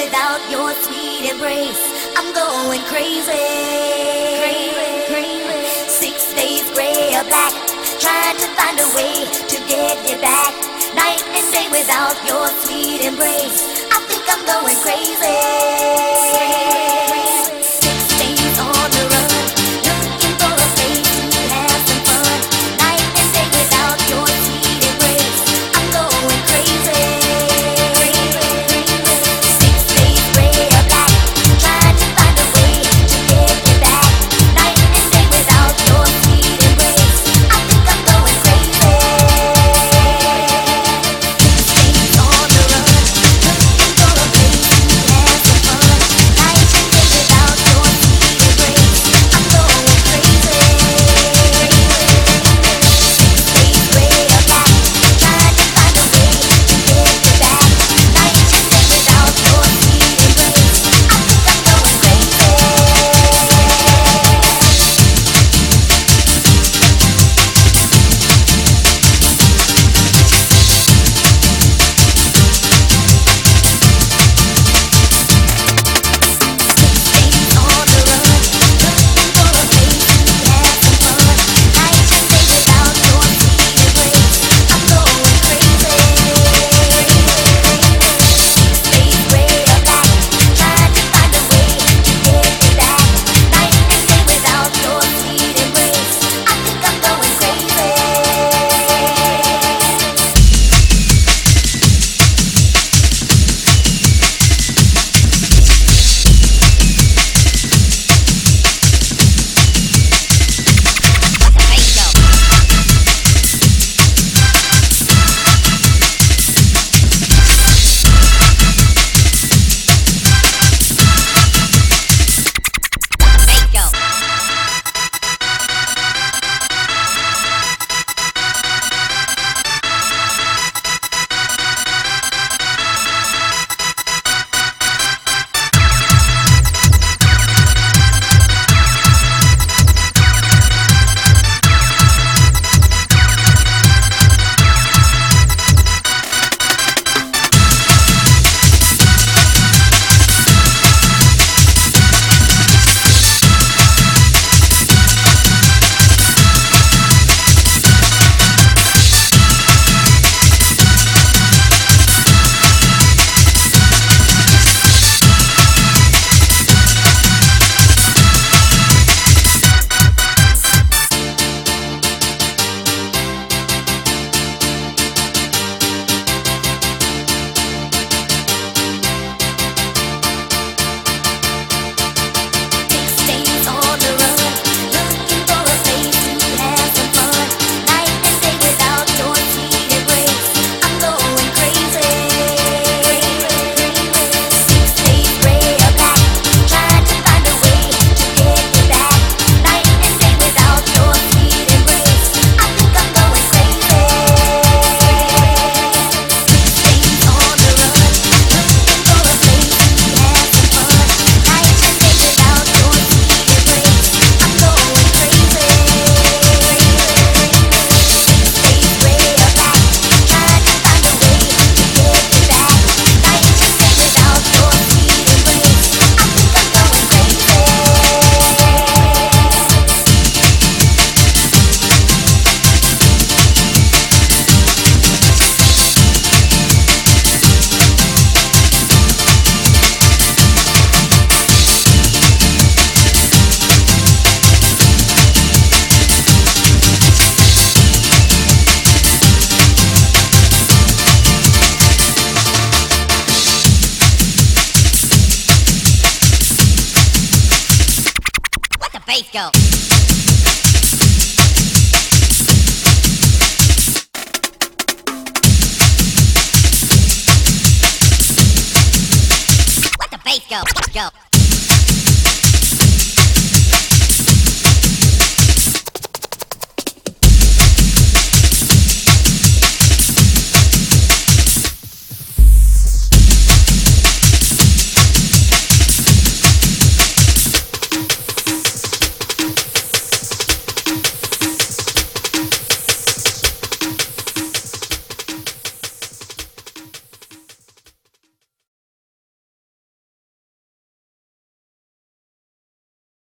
without your sweet embrace. I'm going crazy. 6 days gray or black, trying to find a way to get you back. Night and day without your sweet embrace. I think I'm going crazy. 6 days on the run, looking for a place to have some fun. Night and day without your sweet embrace. I'm going crazy. 6 days gray or black, trying to find a way to get you back. Night and day without your sweet embrace. I think I'm going crazy. 6 days on the run, looking for a place to have some fun. Night and day without your sweet embrace. I'm going crazy. 6 days gray or black, trying to find a way to get you back. Night and day without your sweet embrace. I think I'm going crazy. Days on the run, looking for a place to have some fun. Night and day without your sweet embrace. I'm going crazy. 6 days gray or black, trying to find a way to get you back. Night and day without your sweet embrace. I think I'm going crazy. Days on the run, looking for a place to have some fun. Night and day without your sweet embrace. I'm going crazy. 6 days gray or black, trying to find a way to get you back. Night and day without your sweet embrace. I think I'm going crazy. 6 days on the run, looking for a place to have some fun. Night and day without your sweet embrace. I'm going crazy. 6 days gray or black, trying to find a way to get you back. Night and day without your sweet embrace. I think I'm going crazy. Let the bass go. Let the bass go. Go.